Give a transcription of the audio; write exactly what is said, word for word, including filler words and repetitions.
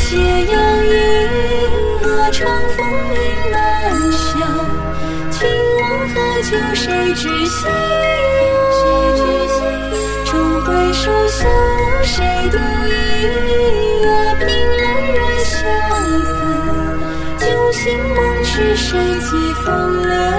斜阳映那长风云难消，情往何久谁知夕阳？终回首小楼谁独饮啊，凭栏人相思，酒醒梦痴谁寄风流？